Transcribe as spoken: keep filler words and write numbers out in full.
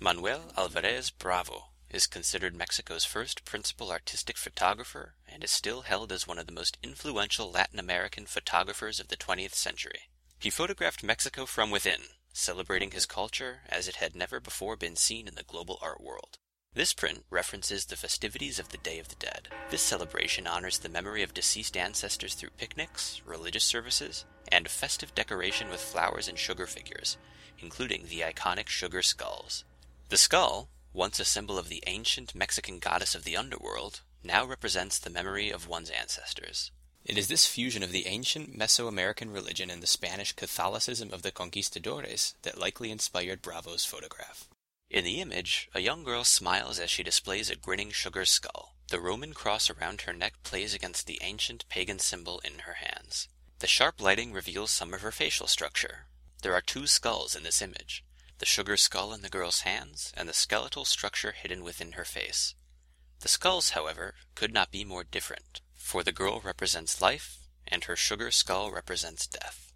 Manuel Alvarez Bravo is considered Mexico's first principal artistic photographer and is still held as one of the most influential Latin American photographers of the twentieth century. He photographed Mexico from within, celebrating his culture as it had never before been seen in the global art world. This print references the festivities of the Day of the Dead. This celebration honors the memory of deceased ancestors through picnics, religious services, and festive decoration with flowers and sugar figures, including the iconic sugar skulls. The skull, once a symbol of the ancient Mexican goddess of the underworld, now represents the memory of one's ancestors. It is this fusion of the ancient Mesoamerican religion and the Spanish Catholicism of the conquistadores that likely inspired Bravo's photograph. In the image, a young girl smiles as she displays a grinning sugar skull. The Roman cross around her neck plays against the ancient pagan symbol in her hands. The sharp lighting reveals some of her facial structure. There are two skulls in this image, the sugar skull in the girl's hands and the skeletal structure hidden within her face. The skulls, however, could not be more different, for the girl represents life and her sugar skull represents death.